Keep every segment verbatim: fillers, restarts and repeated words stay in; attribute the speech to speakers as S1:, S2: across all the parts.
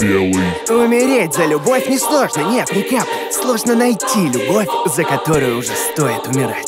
S1: белый.
S2: Умереть за любовь несложно, нет, ни капли. Сложно найти любовь, за которую уже стоит умирать.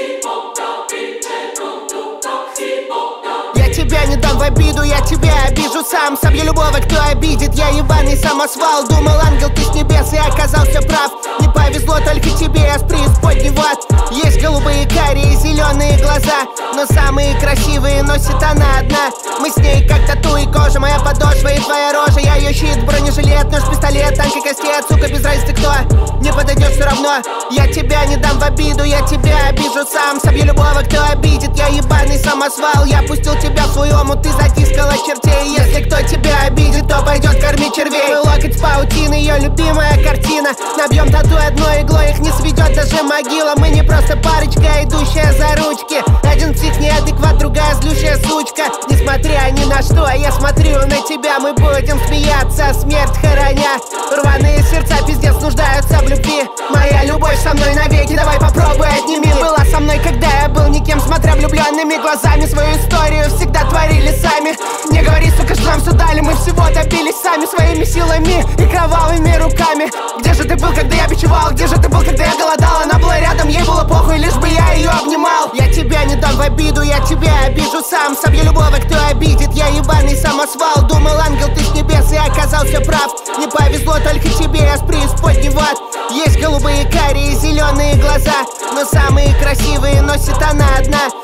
S2: Я тебя не дам в обиду, я тебя обижу сам. Собью любого, кто обидит, я ебаный самосвал. Думал, ангел, ты с небес, и оказался прав. Не повезло только тебе, я с преисподней в ад. Есть голубые, карие, зеленые глаза, но самые красивые носит она одна. Мы с ней как тату и кожа, моя подошва и твоя рожа. Я ее щит, бронежилет, нож, пистолет, танк и кастет. Сука, без разницы кто, не подойдешь все равно. Я тебя не дам в обиду, я тебя обижу сам. Собью любого, кто обидит, я ебаный самосвал. Я пустил тебя в свой омут, ты затискала чертей. Если кто тебя обидит, то пойдет кормить червей. Мой локоть с паутины, ее любимая картина. Набьем тату одной иглой, их не сведет даже могила. Мы не просто парочка, идущая за ручки. Один псих неадекват, другая злющая сучка. Несмотря ни на что, я смотрю на тебя. Мы будем смеяться, смерть хороня. Рваные сердца пиздец нуждаются в любви. Моя любовь со мной навеки, давай попробуй отними. Была со мной, когда я был никем, смотря влюбленными глазами. Свою историю всегда творили сами. Не говори, сука, что нам все дали, мы всего добились сами. Своими силами и кровавыми руками. Где же ты был, когда я бичевал? Где же ты был, когда я голодал? Она была рядом, ей было похуй, лишь бы я ее обнимал. Я тебя не дам в обиду, я тебя обижу сам. Собью любого, кто обидит, я ебаный самосвал. Думал, ангел, ты с небес, и оказался прав. Не повезло только тебе, я с преисподней в ад. Есть голубые, карие, зеленые глаза, но самые красивые носит она одна.